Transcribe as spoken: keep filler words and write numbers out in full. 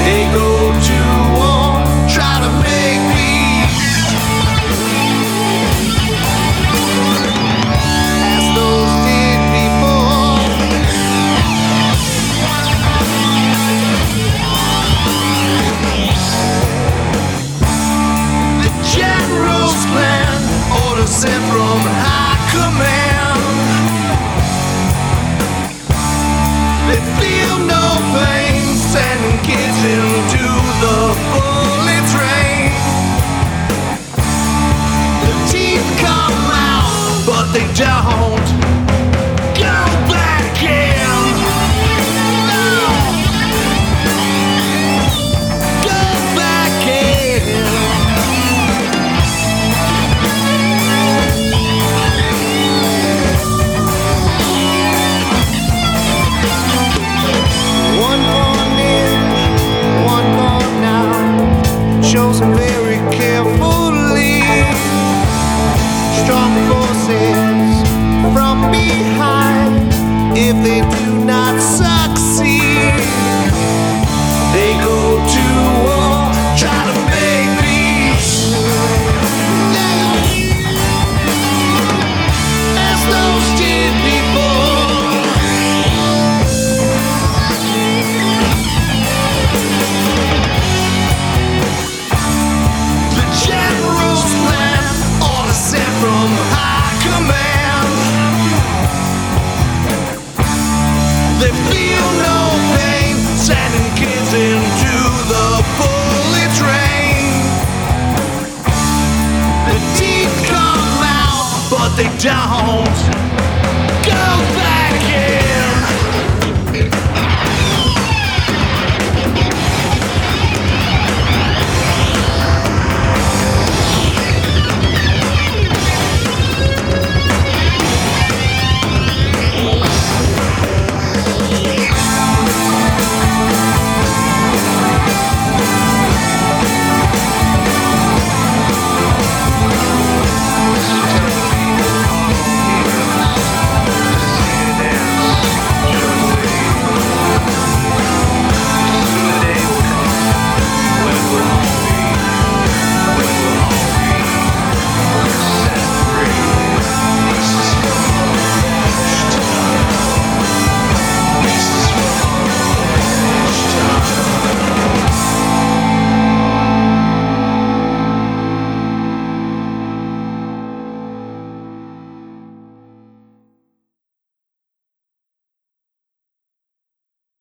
They go to war, try to make peace. As those did before. The general's plan, orders sent from high command. They feel no pain, sending kids into the bullet train. The teeth come out, but they don't go back in. No. Go back in. One more inch, one more now, chosen very carefully. Strong forces from behind, if they do not succeed, they go to war, try to make peace. As those did before. The general's plan, orders sent from high command. They feel no pain, sending kids into the bullet train. The teeth come out, but they don't